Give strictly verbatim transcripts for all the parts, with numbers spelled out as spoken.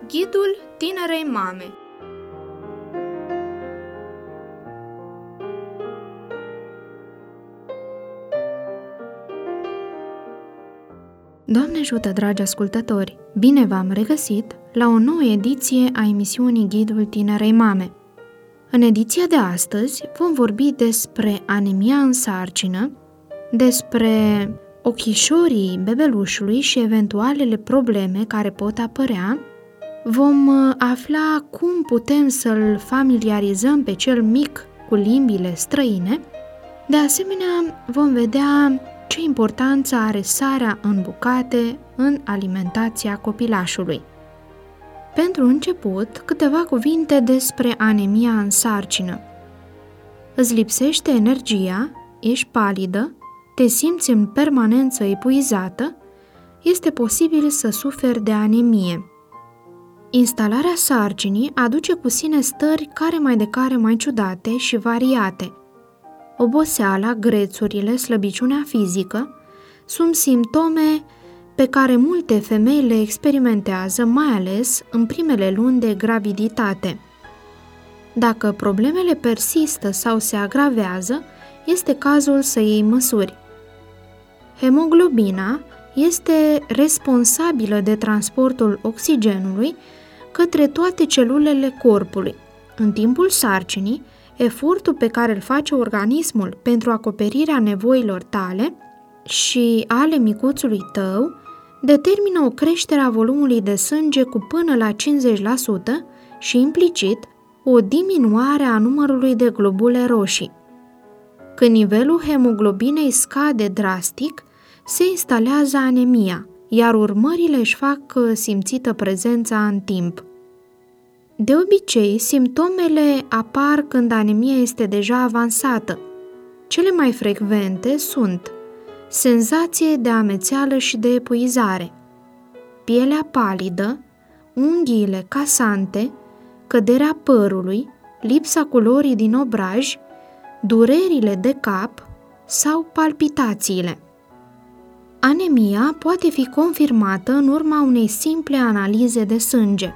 Ghidul tinerei mame. Doamne ajută, dragi ascultători! Bine v-am regăsit la o nouă ediție a emisiunii Ghidul tinerei mame. În ediția de astăzi vom vorbi despre anemia în sarcină, despre ochișorii bebelușului și eventualele probleme care pot apărea. Vom afla cum putem să-l familiarizăm pe cel mic cu limbile străine. De asemenea, vom vedea ce importanță are sarea în bucate în alimentația copilașului. Pentru început, câteva cuvinte despre anemia în sarcină. Îți lipsește energia, ești palidă, te simți în permanență epuizată, este posibil să suferi de anemie. Instalarea sarcinii aduce cu sine stări care mai de care mai ciudate și variate. Oboseala, grețurile, slăbiciunea fizică sunt simptome pe care multe femei le experimentează, mai ales în primele luni de graviditate. Dacă problemele persistă sau se agravează, este cazul să iei măsuri. Hemoglobina este responsabilă de transportul oxigenului către toate celulele corpului. În timpul sarcinii, efortul pe care îl face organismul pentru acoperirea nevoilor tale și ale micuțului tău determină o creștere a volumului de sânge cu până la cincizeci la sută și, implicit, o diminuare a numărului de globule roșii. Când nivelul hemoglobinei scade drastic, se instalează anemia, iar urmările își fac simțită prezența în timp. De obicei, simptomele apar când anemia este deja avansată. Cele mai frecvente sunt senzație de amețeală și de epuizare, pielea palidă, unghiile casante, căderea părului, lipsa culorii din obraj, durerile de cap sau palpitațiile. Anemia poate fi confirmată în urma unei simple analize de sânge.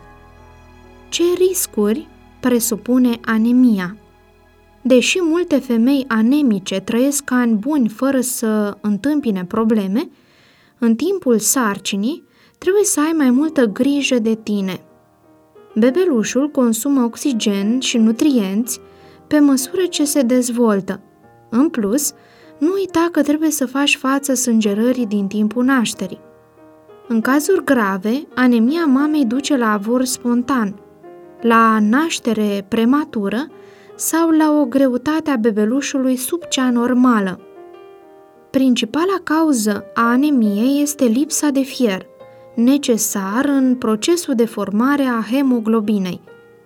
Ce riscuri presupune anemia? Deși multe femei anemice trăiesc ani buni fără să întâmpine probleme, în timpul sarcinii trebuie să ai mai multă grijă de tine. Bebelușul consumă oxigen și nutrienți pe măsură ce se dezvoltă. În plus, nu uita că trebuie să faci față sângerării din timpul nașterii. În cazuri grave, anemia mamei duce la avort spontan, la naștere prematură sau la o greutate a bebelușului sub cea normală. Principala cauză a anemiei este lipsa de fier, necesar în procesul de formare a hemoglobinei.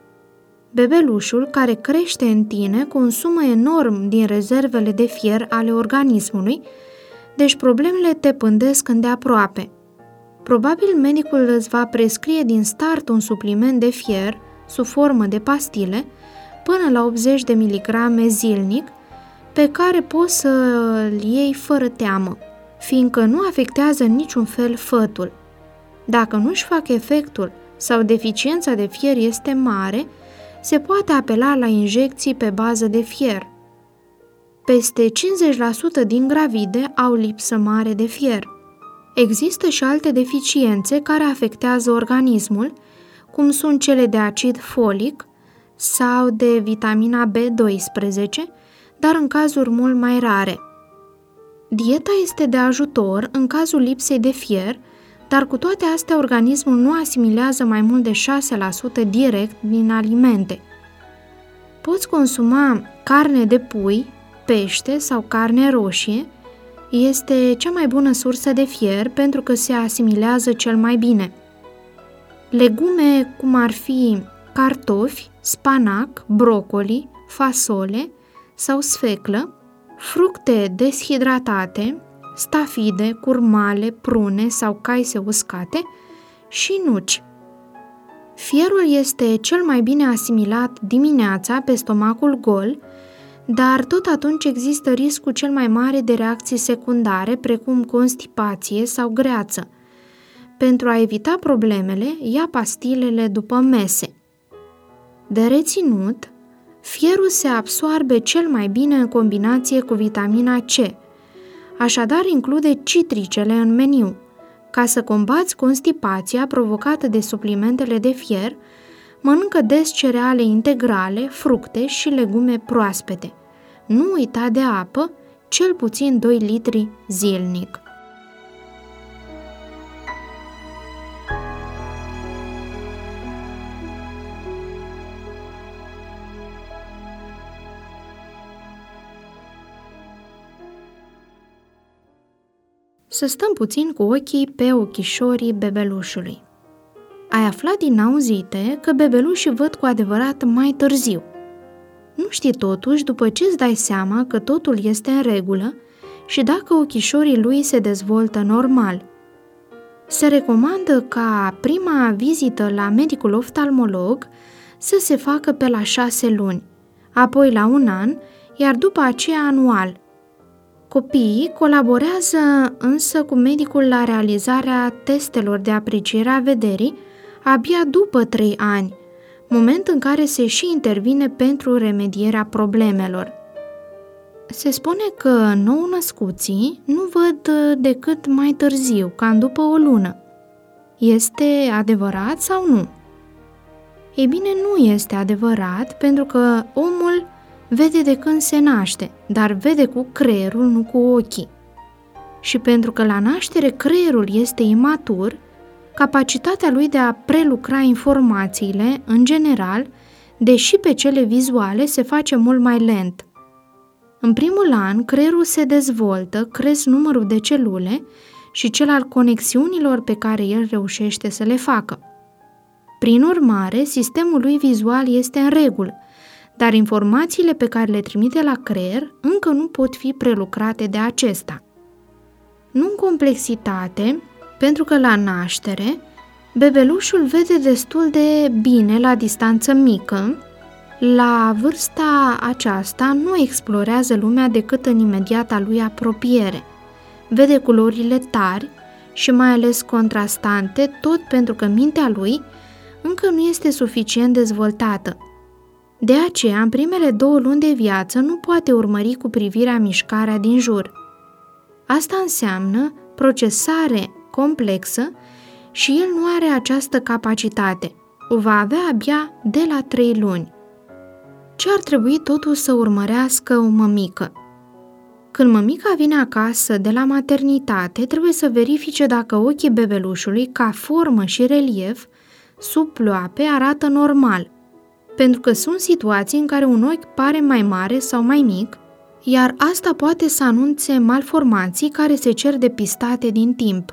Bebelușul care crește în tine consumă enorm din rezervele de fier ale organismului, deci problemele te pândesc îndeaproape. Probabil medicul îți va prescrie din start un supliment de fier sub formă de pastile până la optzeci de miligrame zilnic, pe care poți să îl iei fără teamă, fiindcă nu afectează în niciun fel fătul. Dacă nu-și fac efectul sau deficiența de fier este mare, se poate apela la injecții pe bază de fier. Peste cincizeci la sută din gravide au lipsă mare de fier. Există și alte deficiențe care afectează organismul, cum sunt cele de acid folic sau de vitamina B doisprezece, dar în cazuri mult mai rare. Dieta este de ajutor în cazul lipsei de fier, dar cu toate astea organismul nu asimilează mai mult de șase la sută direct din alimente. Poți consuma carne de pui, pește sau carne roșie, este cea mai bună sursă de fier pentru că se asimilează cel mai bine. Legume cum ar fi cartofi, spanac, brocoli, fasole sau sfeclă, fructe deshidratate, stafide, curmale, prune sau caise uscate și nuci. Fierul este cel mai bine asimilat dimineața pe stomacul gol, dar tot atunci există riscul cel mai mare de reacții secundare, precum constipație sau greață. pentru a evita problemele, ia pastilele după mese. De reținut, fierul se absoarbe cel mai bine în combinație cu vitamina C, așadar include citricele în meniu. Ca să combați constipația provocată de suplimentele de fier, mănâncă des cereale integrale, fructe și legume proaspete. Nu uita de apă, cel puțin doi litri zilnic. Să stăm puțin cu ochii pe ochișorii bebelușului. Ai aflat din auzite că bebelușii văd cu adevărat mai târziu. Nu știi totuși după ce îți dai seama că totul este în regulă și dacă ochișorii lui se dezvoltă normal. Se recomandă ca prima vizită la medicul oftalmolog să se facă pe la șase luni, apoi la un an, iar după aceea anual. Copiii colaborează însă cu medicul la realizarea testelor de apreciere a vederii abia după trei ani, moment în care se și intervine pentru remedierea problemelor. Se spune că nou-născuții nu văd decât mai târziu, cam după o lună. Este adevărat sau nu? Ei bine, nu este adevărat, pentru că omul vede de când se naște, dar vede cu creierul, nu cu ochii. Și pentru că la naștere creierul este imatur, capacitatea lui de a prelucra informațiile, în general, deși pe cele vizuale, se face mult mai lent. În primul an, creierul se dezvoltă, cresc numărul de celule și cel al conexiunilor pe care el reușește să le facă. Prin urmare, sistemul lui vizual este în regulă, dar informațiile pe care le trimite la creier încă nu pot fi prelucrate de acesta. Nu în complexitate, pentru că la naștere, bebelușul vede destul de bine la distanță mică. La vârsta aceasta nu explorează lumea decât în imediata lui apropiere. Vede culorile tari și mai ales contrastante, tot pentru că mintea lui încă nu este suficient dezvoltată. De aceea, în primele două luni de viață, nu poate urmări cu privirea mișcarea din jur. Asta înseamnă procesare complexă și el nu are această capacitate. O va avea abia de la trei luni. Ce ar trebui totuși să urmărească o mămică? Când mămica vine acasă de la maternitate, trebuie să verifice dacă ochii bebelușului, ca formă și relief, sub ploape, arată normal, pentru că sunt situații în care un ochi pare mai mare sau mai mic, iar asta poate să anunțe malformații care se cer depistate din timp.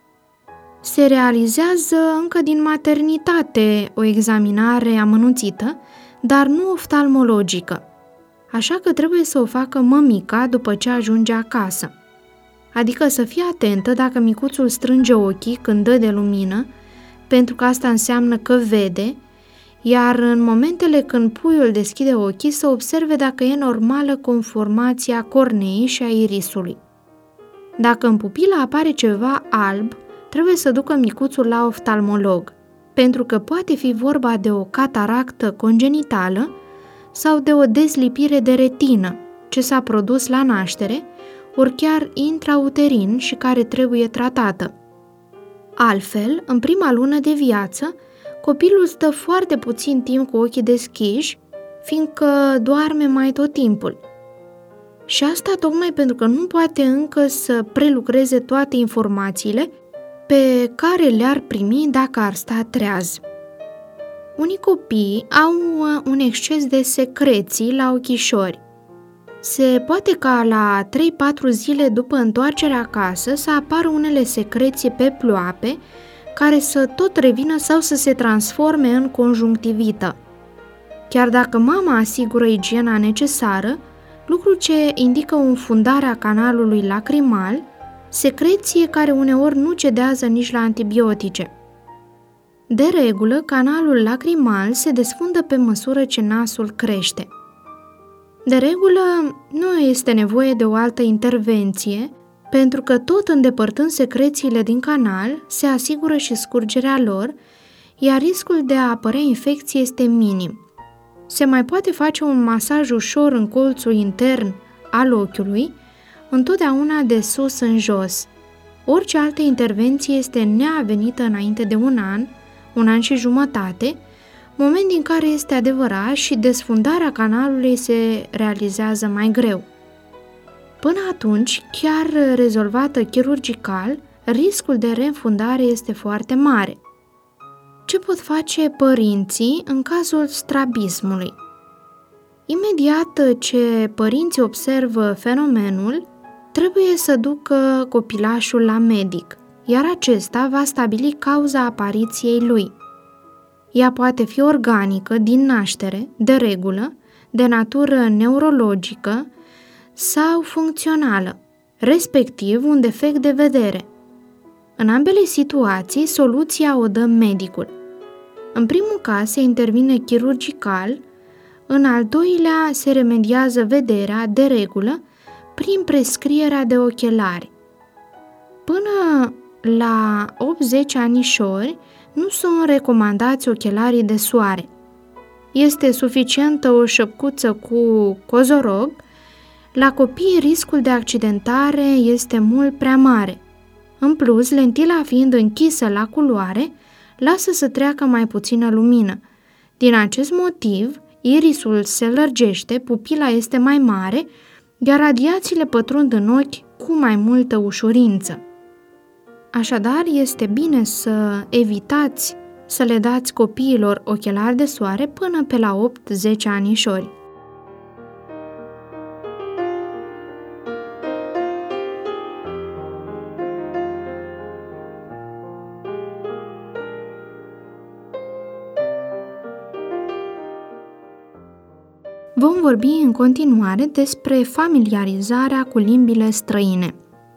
Se realizează încă din maternitate o examinare amănunțită, dar nu oftalmologică, așa că trebuie să o facă mămica după ce ajunge acasă. Adică să fie atentă dacă micuțul strânge ochii când dă de lumină, pentru că asta înseamnă că vede, iar în momentele când puiul deschide ochii să observe dacă e normală conformația corneei și a irisului. Dacă în pupilă apare ceva alb, trebuie să ducă micuțul la oftalmolog, pentru că poate fi vorba de o cataractă congenitală sau de o dezlipire de retină, ce s-a produs la naștere, ori chiar intrauterin și care trebuie tratată. Altfel, în prima lună de viață, copilul stă foarte puțin timp cu ochii deschiși, fiindcă doarme mai tot timpul. Și asta tocmai pentru că nu poate încă să prelucreze toate informațiile pe care le-ar primi dacă ar sta treaz. Unii copii au un exces de secreții la ochișori. Se poate ca la trei patru zile după întoarcerea acasă să apară unele secreții pe ploape care să tot revină sau să se transforme în conjunctivită. Chiar dacă mama asigură igiena necesară, lucru ce indică o înfundare a canalului lacrimal, secreție care uneori nu cedează nici la antibiotice. De regulă, canalul lacrimal se desfundă pe măsură ce nasul crește. De regulă, nu este nevoie de o altă intervenție pentru că tot îndepărtând secrețiile din canal, se asigură și scurgerea lor, iar riscul de a apărea infecție este minim. Se mai poate face un masaj ușor în colțul intern al ochiului, întotdeauna de sus în jos. Orice altă intervenție este neavenită înainte de un an, un an și jumătate, moment din care este adevărat și desfundarea canalului se realizează mai greu. Până atunci, chiar rezolvată chirurgical, riscul de reînfundare este foarte mare. Ce pot face părinții în cazul strabismului? Imediat ce părinții observă fenomenul, trebuie să ducă copilașul la medic, iar acesta va stabili cauza apariției lui. Ea poate fi organică, din naștere, de regulă, de natură neurologică sau funcțională, respectiv un defect de vedere. În ambele situații, soluția o dă medicul. În primul caz se intervine chirurgical, în al doilea se remediază vederea, de regulă, prin prescrierea de ochelari. Până la opt zece anișori nu sunt recomandați ochelarii de soare. Este suficientă o șăpcuță cu cozorog. La copii riscul de accidentare este mult prea mare. În plus, lentila fiind închisă la culoare, lasă să treacă mai puțină lumină. Din acest motiv, irisul se lărgește, pupila este mai mare, iar radiațiile pătrund în ochi cu mai multă ușurință. Așadar, este bine să evitați să le dați copiilor ochelari de soare până pe la opt zece anișori. Vom vorbi în continuare despre familiarizarea cu limbile străine.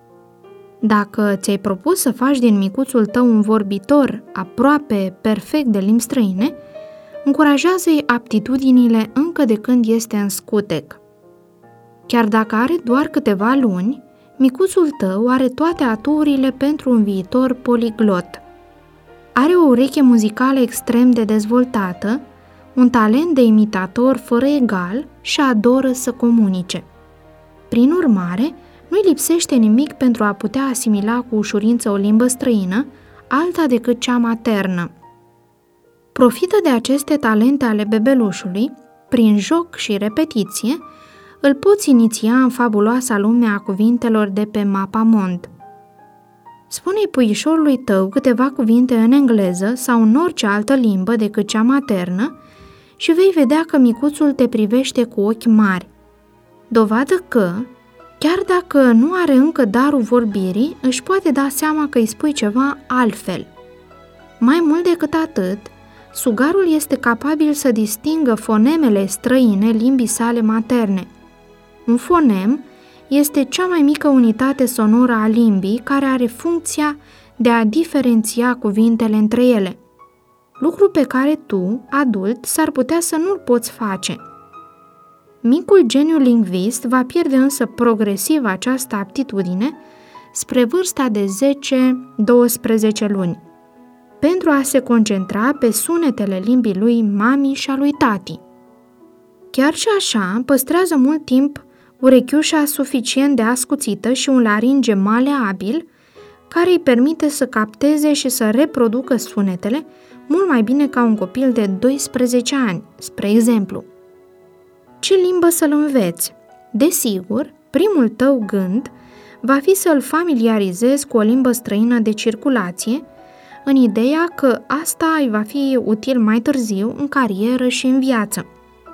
Dacă ți-ai propus să faci din micuțul tău un vorbitor aproape perfect de limbi străine, încurajează-i aptitudinile încă de când este în scutec. Chiar dacă are doar câteva luni, micuțul tău are toate aturile pentru un viitor poliglot. Are o ureche muzicală extrem de dezvoltată, un talent de imitator fără egal și adoră să comunice. Prin urmare, nu-i lipsește nimic pentru a putea asimila cu ușurință o limbă străină, alta decât cea maternă. Profită de aceste talente ale bebelușului, prin joc și repetiție, îl poți iniția în fabuloasa lume a cuvintelor de pe Mapamond. Spune-i puișorului tău câteva cuvinte în engleză sau în orice altă limbă decât cea maternă și vei vedea că micuțul te privește cu ochi mari. Dovadă că, chiar dacă nu are încă darul vorbirii, își poate da seama că îi spui ceva altfel. Mai mult decât atât, sugarul este capabil să distingă fonemele străine limbii sale materne. Un fonem este cea mai mică unitate sonoră a limbii care are funcția de a diferenția cuvintele între ele. Lucru pe care tu, adult, s-ar putea să nu-l poți face. Micul geniu lingvist va pierde însă progresiv această aptitudine spre vârsta de zece douăsprezece luni, pentru a se concentra pe sunetele limbii lui mami și a lui tati. Chiar și așa, păstrează mult timp urechiușa suficient de ascuțită și un laringe maleabil care îi permite să capteze și să reproducă sunetele mult mai bine ca un copil de doisprezece ani, spre exemplu. Ce limbă să-l înveți? Desigur, primul tău gând va fi să-l familiarizezi cu o limbă străină de circulație, în ideea că asta îi va fi util mai târziu în carieră și în viață.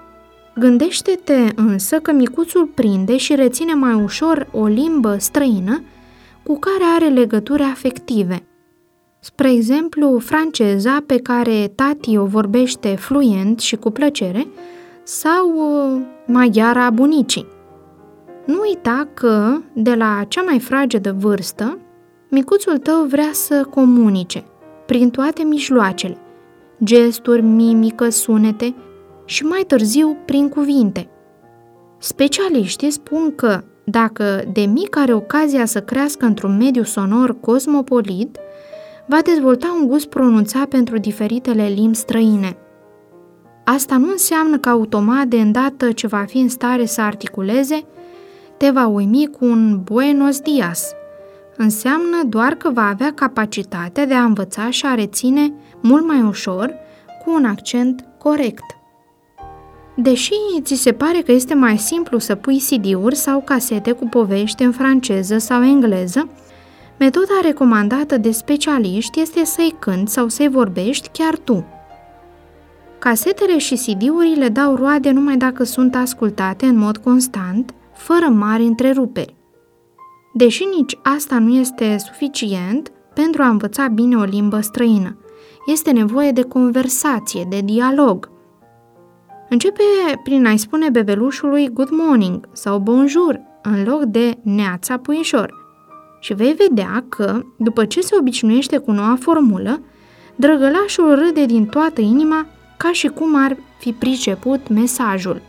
Gândește-te însă că micuțul prinde și reține mai ușor o limbă străină cu care are legături afective. Spre exemplu, franceza, pe care tati o vorbește fluent și cu plăcere, sau uh, maghiara bunicii. Nu uita că, de la cea mai fragedă vârstă, micuțul tău vrea să comunice, prin toate mijloacele, gesturi, mimică, sunete și mai târziu prin cuvinte. Specialiștii spun că, dacă de mic are ocazia să crească într-un mediu sonor cosmopolit, va dezvolta un gust pronunțat pentru diferitele limbi străine. Asta nu înseamnă că automat, de îndată ce va fi în stare să articuleze, te va uimi cu un buenos dias. Înseamnă doar că va avea capacitatea de a învăța și a reține mult mai ușor, cu un accent corect. Deși ți se pare că este mai simplu să pui C D-uri sau casete cu povești în franceză sau engleză, metoda recomandată de specialiști este să-i cânti sau să-i vorbești chiar tu. Casetele și C D-urile dau roade numai dacă sunt ascultate în mod constant, fără mari întreruperi. Deși nici asta nu este suficient pentru a învăța bine o limbă străină, este nevoie de conversație, de dialog. Începe prin a-i spune bebelușului good morning sau bonjour în loc de neața puișor și vei vedea că, după ce se obișnuiește cu noua formulă, drăgălașul râde din toată inima ca și cum ar fi priceput mesajul.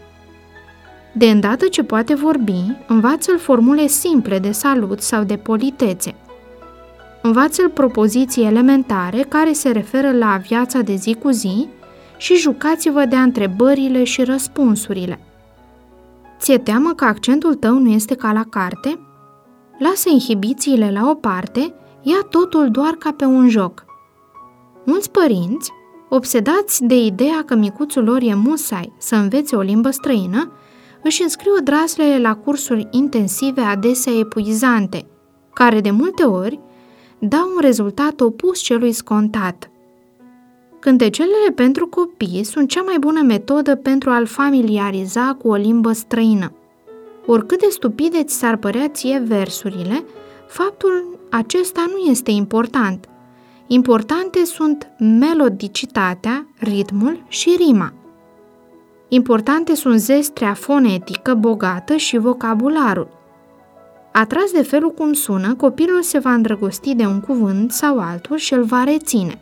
De îndată ce poate vorbi, învață-l formule simple de salut sau de politețe. Învață-l propoziții elementare care se referă la viața de zi cu zi și jucați-vă de întrebările și răspunsurile. Ți-e teamă că accentul tău nu este ca la carte? Lasă inhibițiile la o parte, ia totul doar ca pe un joc. Mulți părinți, obsedați de ideea că micuțul lor e musai să învețe o limbă străină, își înscriu draslele la cursuri intensive adesea epuizante, care de multe ori dau un rezultat opus celui scontat. Cântecelele pentru copii sunt cea mai bună metodă pentru a-l familiariza cu o limbă străină. Oricât de stupide ți s-ar părea ție versurile, faptul acesta nu este important. Importante sunt melodicitatea, ritmul și rima. Importante sunt zestrea fonetică bogată și vocabularul. Atras de felul cum sună, copilul se va îndrăgosti de un cuvânt sau altul și îl va reține.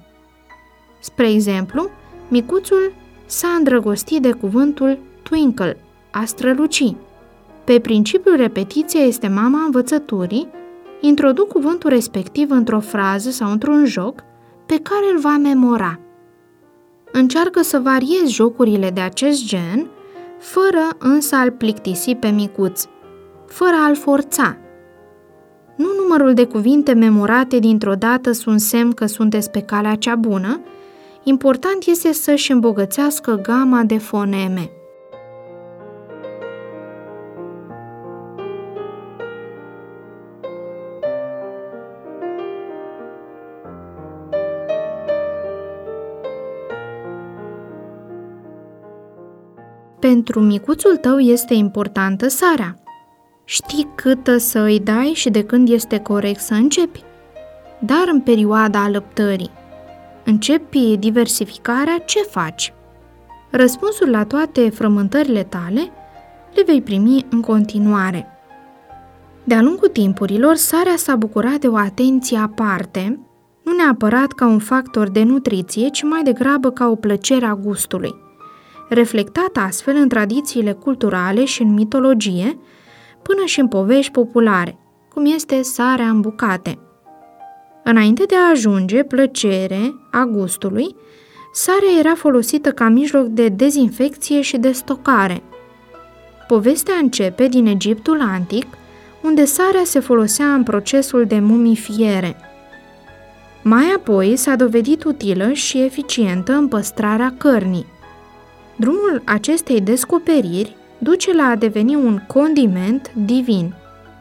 Spre exemplu, micuțul s-a îndrăgostit de cuvântul twinkle, a străluci. Pe principiul repetiția este mama învățăturii, introduc cuvântul respectiv într-o frază sau într-un joc pe care îl va memora. Încearcă să variezi jocurile de acest gen, fără însă a-l plictisi pe micuț, fără a-l forța. Nu numărul de cuvinte memorate dintr-o dată sunt semn că sunteți pe calea cea bună, important este să-și îmbogățească gama de foneme. Pentru micuțul tău este importantă sarea. Știi câtă să îi dai și de când este corect să începi? Dar în perioada alăptării, începi diversificarea, ce faci? Răspunsul la toate frământările tale le vei primi în continuare. De-a lungul timpurilor, sarea s-a bucurat de o atenție aparte, nu neapărat ca un factor de nutriție, ci mai degrabă ca o plăcere a gustului, reflectată astfel în tradițiile culturale și în mitologie, până și în povești populare, cum este sarea în bucate. Înainte de a ajunge plăcere a gustului, sarea era folosită ca mijloc de dezinfecție și de stocare. Povestea începe din Egiptul antic, unde sarea se folosea în procesul de mumifiere. Mai apoi s-a dovedit utilă și eficientă în păstrarea cărnii. Drumul acestei descoperiri duce la a deveni un condiment divin.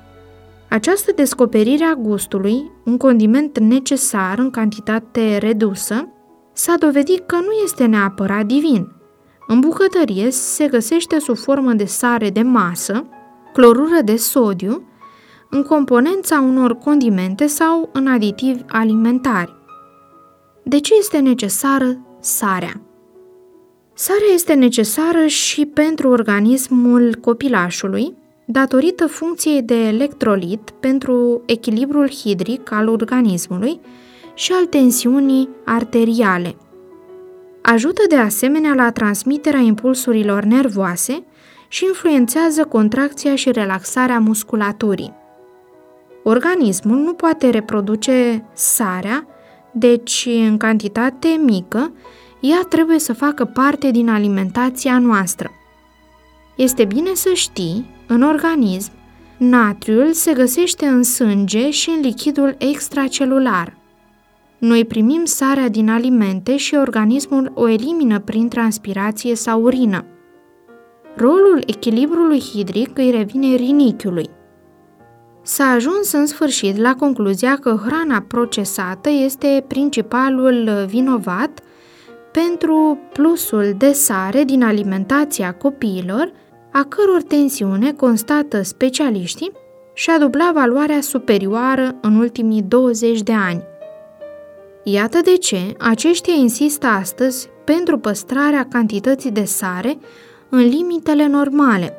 Această descoperire a gustului, un condiment necesar în cantitate redusă, s-a dovedit că nu este neapărat divin. În bucătărie se găsește sub formă de sare de masă, clorură de sodiu, în componența unor condimente sau în aditivi alimentari. De ce este necesară sarea? Sarea este necesară și pentru organismul copilașului, datorită funcției de electrolit pentru echilibrul hidric al organismului și al tensiunii arteriale. Ajută de asemenea la transmiterea impulsurilor nervoase și influențează contracția și relaxarea musculaturii. Organismul nu poate reproduce sarea, deci în cantitate mică, ea trebuie să facă parte din alimentația noastră. Este bine să știi, în organism, natriul se găsește în sânge și în lichidul extracelular. Noi primim sarea din alimente și organismul o elimină prin transpirație sau urină. Rolul echilibrului hidric îi revine rinichiului. S-a ajuns în sfârșit la concluzia că hrana procesată este principalul vinovat pentru plusul de sare din alimentația copiilor, a căror tensiune, constată specialiștii, și-a dublat valoarea superioară în ultimii douăzeci de ani. Iată de ce aceștia insistă astăzi pentru păstrarea cantității de sare în limitele normale.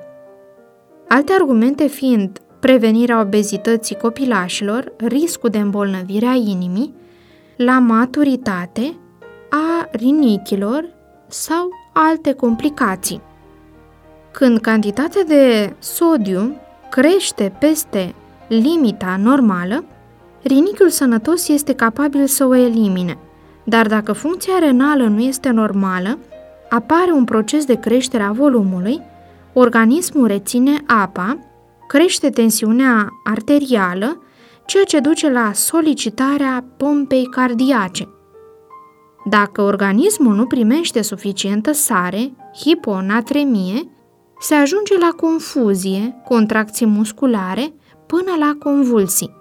Alte argumente fiind prevenirea obezității copilașilor, riscul de îmbolnăvire a inimii, la maturitate, a rinichilor sau alte complicații. Când cantitatea de sodiu crește peste limita normală, rinichiul sănătos este capabil să o elimine, dar dacă funcția renală nu este normală, apare un proces de creștere a volumului, organismul reține apa, crește tensiunea arterială, ceea ce duce la solicitarea pompei cardiace. Dacă organismul nu primește suficientă sare, hiponatremie, se ajunge la confuzie, contracții musculare, până la convulsii.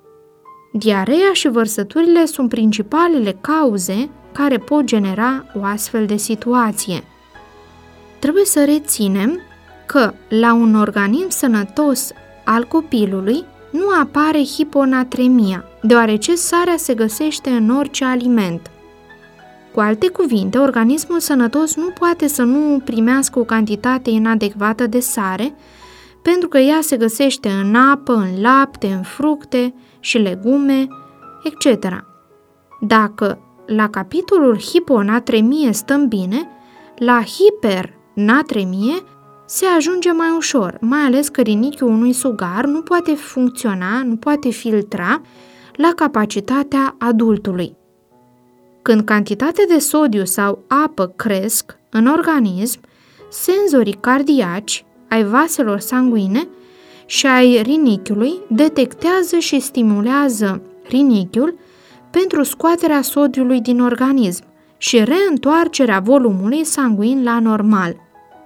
Diareea și vărsăturile sunt principalele cauze care pot genera o astfel de situație. Trebuie să reținem că la un organism sănătos al copilului nu apare hiponatremia, deoarece sarea se găsește în orice aliment. Cu alte cuvinte, organismul sănătos nu poate să nu primească o cantitate inadecvată de sare, pentru că ea se găsește în apă, în lapte, în fructe și legume, et cetera. Dacă la capitolul hiponatremie stăm bine, la hipernatremie se ajunge mai ușor, mai ales că rinichiul unui sugar nu poate funcționa, nu poate filtra la capacitatea adultului. Când cantitatea de sodiu sau apă cresc în organism, senzorii cardiaci ai vaselor sanguine și ai rinichiului detectează și stimulează rinichiul pentru scoaterea sodiului din organism și reîntoarcerea volumului sanguin la normal.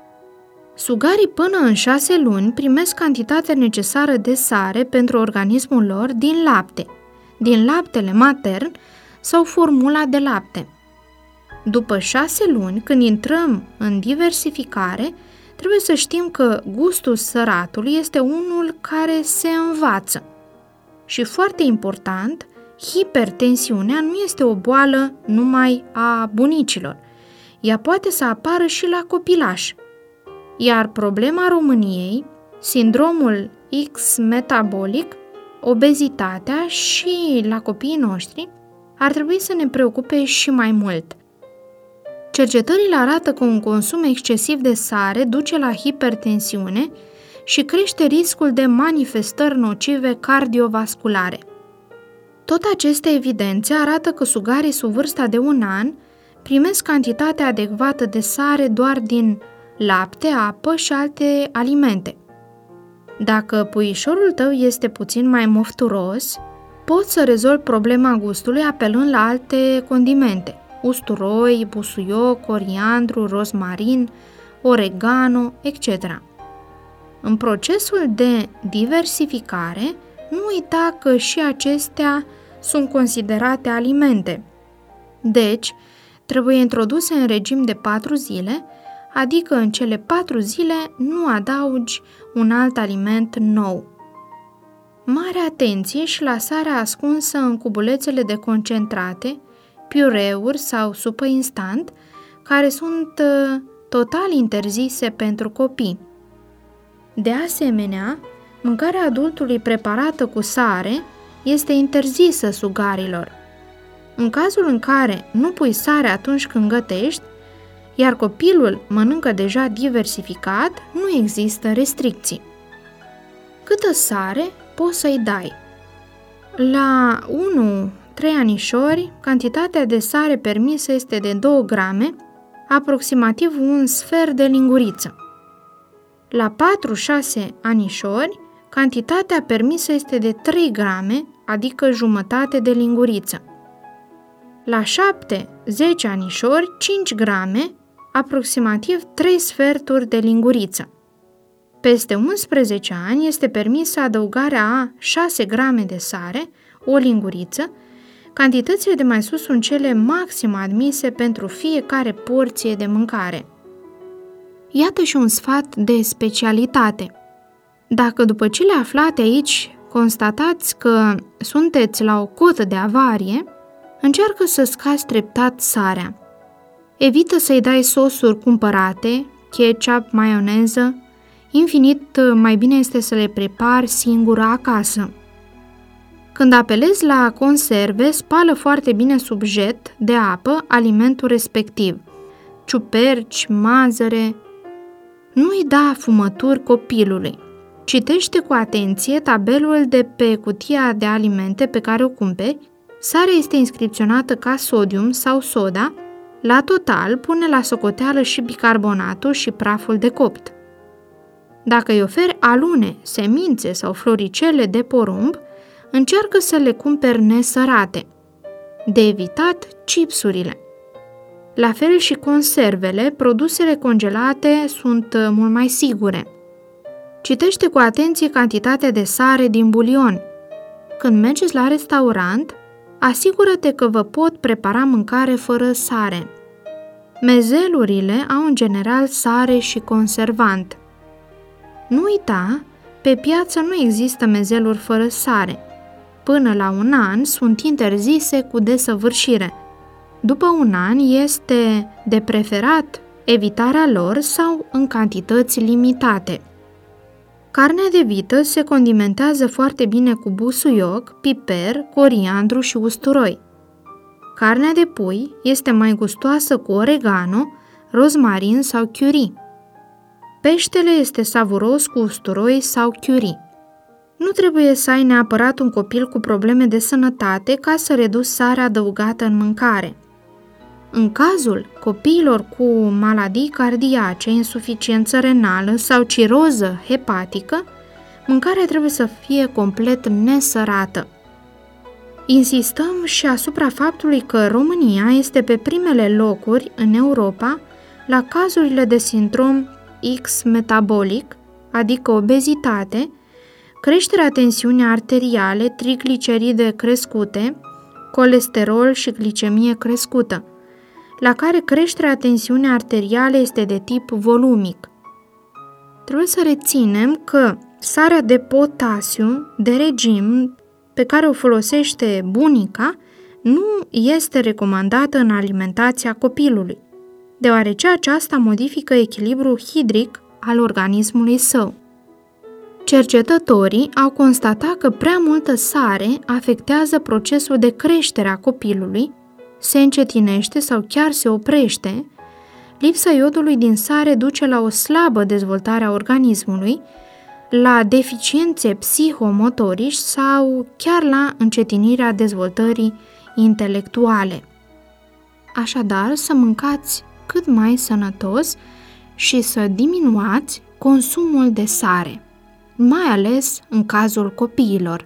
Sugarii până în șase luni primesc cantitatea necesară de sare pentru organismul lor din lapte, din laptele matern sau formula de lapte. După șase luni, când intrăm în diversificare, trebuie să știm că gustul săratului este unul care se învață. Și foarte important, hipertensiunea nu este o boală numai a bunicilor. Ea poate să apară și la copilași. Iar problema României, sindromul X-metabolic, obezitatea și la copiii noștri, ar trebui să ne preocupe și mai mult. Cercetările arată că un consum excesiv de sare duce la hipertensiune și crește riscul de manifestări nocive cardiovasculare. Tot aceste evidențe arată că sugarii sub vârsta de un an primesc cantitatea adecvată de sare doar din lapte, apă și alte alimente. Dacă puișorul tău este puțin mai mofturos, poți să rezolvi problema gustului apelând la alte condimente: usturoi, busuioc, coriandru, rozmarin, oregano, et cetera. În procesul de diversificare, nu uita că și acestea sunt considerate alimente. Deci, trebuie introduse în regim de patru zile, adică în cele patru zile nu adaugi un alt aliment nou. Mare atenție și la sarea ascunsă în cubulețele de concentrate, piureuri sau supă instant, care sunt uh, total interzise pentru copii. De asemenea, mâncarea adultului preparată cu sare este interzisă sugarilor. În cazul în care nu pui sare atunci când gătești, iar copilul mănâncă deja diversificat, nu există restricții. Câtă sare poți să-i dai? La unu trei anișori, cantitatea de sare permisă este de două grame, aproximativ un sfert de linguriță. La patru șase anișori, cantitatea permisă este de trei grame, adică jumătate de linguriță. La șapte zece anișori, cinci grame, aproximativ trei sferturi de linguriță. Peste unsprezece ani este permisă adăugarea a șase grame de sare, o linguriță. Cantitățile de mai sus sunt cele maxim admise pentru fiecare porție de mâncare. Iată și un sfat de specialitate. Dacă după cele aflate aici constatați că sunteți la o cotă de avarie, încearcă să scazi treptat sarea. Evită să-i dai sosuri cumpărate, ketchup, maioneză. Infinit mai bine este să le prepari singură acasă. Când apelezi la conserve, spală foarte bine sub jet de apă alimentul respectiv. Ciuperci, mazăre. Nu-i da fumături copilului. Citește cu atenție tabelul de pe cutia de alimente pe care o cumperi. Sarea este inscripționată ca sodium sau soda. La total, pune la socoteală și bicarbonatul și praful de copt. Dacă îi oferi alune, semințe sau floricele de porumb, încearcă să le cumperi nesărate. De evitat, chipsurile. La fel și conservele, produsele congelate sunt mult mai sigure. Citește cu atenție cantitatea de sare din bulion. Când mergeți la restaurant, asigură-te că vă pot prepara mâncare fără sare. Mezelurile au în general sare și conservant. Nu uita, pe piață nu există mezeluri fără sare. Până la un an sunt interzise cu desăvârșire. După un an este de preferat evitarea lor sau în cantități limitate. Carnea de vită se condimentează foarte bine cu busuioc, piper, coriandru și usturoi. Carnea de pui este mai gustoasă cu oregano, rozmarin sau curry. Peștele este savuros cu usturoi sau curry. Nu trebuie să ai neapărat un copil cu probleme de sănătate ca să reduci sarea adăugată în mâncare. În cazul copiilor cu maladii cardiace, insuficiență renală sau ciroză hepatică, mâncarea trebuie să fie complet nesărată. Insistăm și asupra faptului că România este pe primele locuri în Europa la cazurile de sindrom X-metabolic, adică obezitate, creșterea tensiunii arteriale, trigliceride crescute, colesterol și glicemie crescută, la care creșterea tensiunii arteriale este de tip volumic. Trebuie să reținem că sarea de potasiu de regim pe care o folosește bunica nu este recomandată în alimentația copilului, deoarece aceasta modifică echilibrul hidric al organismului său. Cercetătorii au constatat că prea multă sare afectează procesul de creștere a copilului, se încetinește sau chiar se oprește. Lipsa iodului din sare duce la o slabă dezvoltare a organismului, la deficiențe psihomotorici sau chiar la încetinirea dezvoltării intelectuale. Așadar, să mâncați cât mai sănătos și să diminuați consumul de sare, mai ales în cazul copiilor.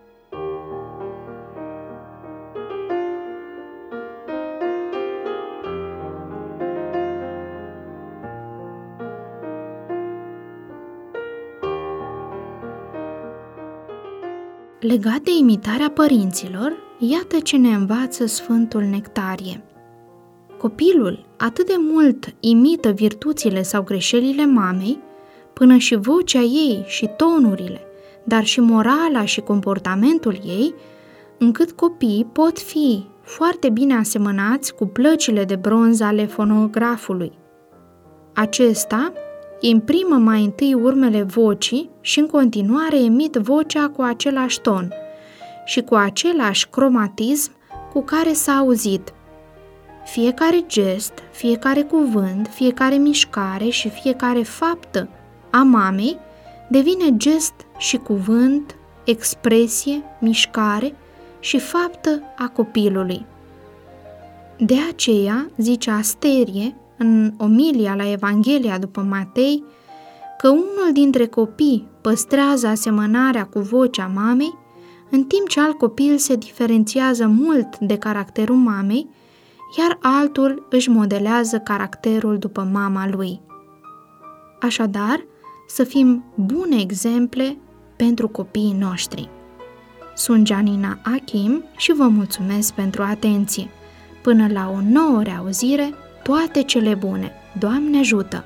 Legat de imitarea părinților, iată ce ne învață Sfântul Nectarie. Copilul atât de mult imită virtuțile sau greșelile mamei, până și vocea ei și tonurile, dar și morala și comportamentul ei, încât copiii pot fi foarte bine asemănați cu plăcile de bronz ale fonografului. Acesta imprimă mai întâi urmele vocii și în continuare emit vocea cu același ton și cu același cromatism cu care s-a auzit. Fiecare gest, fiecare cuvânt, fiecare mișcare și fiecare faptă a mamei devine gest și cuvânt, expresie, mișcare și faptă a copilului. De aceea, zice Asterie, în omilia la Evanghelia după Matei, că unul dintre copii păstrează asemănarea cu vocea mamei, în timp ce alt copil se diferențiază mult de caracterul mamei, iar altul își modelează caracterul după mama lui. Așadar, să fim bune exemple pentru copiii noștri. Sunt Janina Achim și vă mulțumesc pentru atenție. Până la o nouă reauzire, toate cele bune. Doamne ajută!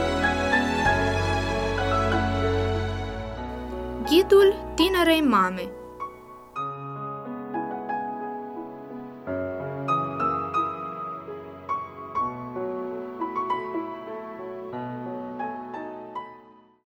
Ghidul tinerei mame.